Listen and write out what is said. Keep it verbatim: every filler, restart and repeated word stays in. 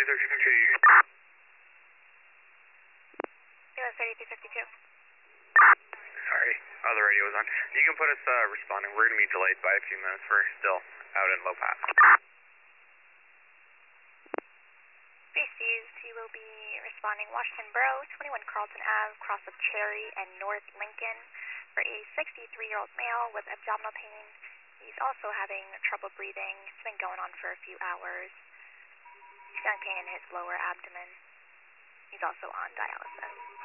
thirty-three fifty-two. Kilo thirty-three fifty-two. Sorry, oh, the radio was on. You can put us uh, responding. We're going to be delayed by a few minutes. We're still out in low pass. Received. You will be responding Washington Borough, twenty-one Carlton Avenue, cross of Cherry and North Lincoln, for a sixty-three-year-old male with abdominal pain. He's also having trouble breathing. It's been going on for a few hours. He's having pain in his lower abdomen. He's also on dialysis.